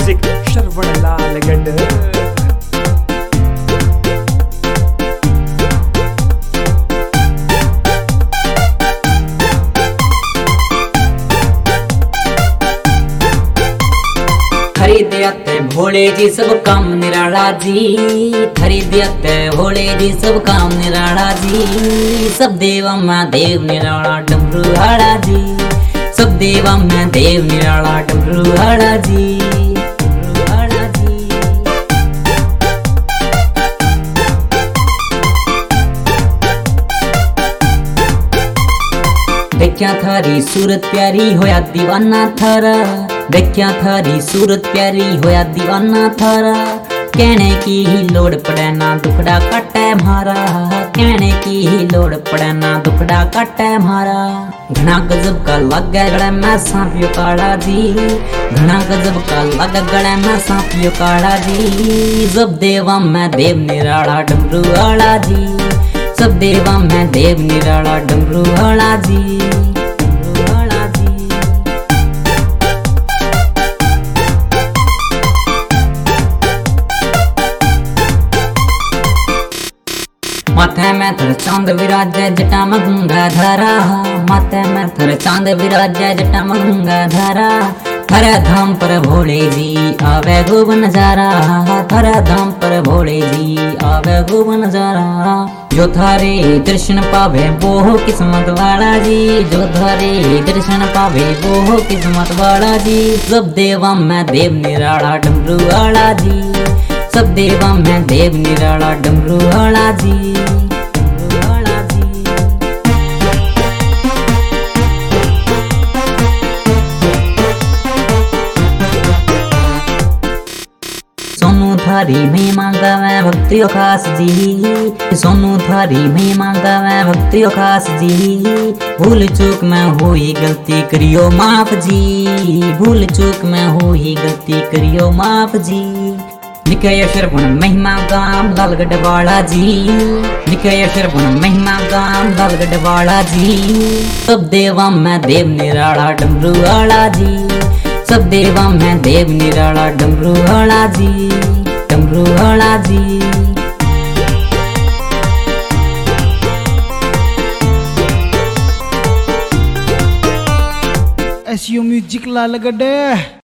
Music श्रवण लालगढ़। खरीदते भोले जी सब काम निराला जी, खरीदते भोले जी सब काम निराला जी। सब देवा में देव निराला डमरू हाड़ा जी, सब देवा में देव निराला डमरू हाड़ा जी। देखिया थारी सूरत प्यारी होया दीवाना थारा, देखिया थारी सूरत प्यारी होया दीवाना थारा। कहने की ही लोड़ पड़े ना दुखड़ा काटे मारा, कहने की ही लोड़ पड़े ना दुखड़ा काटे मारा। घना गजब का लगे गले में सांपियो काड़ा जी, घना गजब का लगे गले में सांपियो काड़ा जी। सब देवा में देव निराला डमरू वाला जी, सब देवा में देव निराला डमरू वाला जी। माथे में थर चांद विराजे जटा में गंगा धारा, माथे में थर चांद विराजे जटा में गंगा धारा। थरे धाम पर भोले जी आवे खूब नजारा, थरे धाम पर भोले जी आवे खूब नजारा। जो थारे दर्शन पावे वो हो किस्मत वाला जी, जो थारे दर्शन पावे वो हो किस्मत वाला जी। सब देवा में देव निराला डमरू वाला जी, सब देवा में देव निराला डमरू वाला जी। सोनू थारी महिमा गावे भक्तियों खास जी, सोनू थारी महिमा गावे भक्तियों खास जी। भूल चूक में हुई गलती करियो माफ जी, भूल चूक में हुई गलती करियो माफ जी। लिखे श्रवण महिमा गाम लालगढ़ वाला जी, लिखे श्रवण महिमा गाम लालगढ़ वाला जी। सब देवा में देव निराला डमरू वाला जी, सब देवा में देव निराला डमरू वाला जी, डमरू वाला जी। SU music Lalgarh.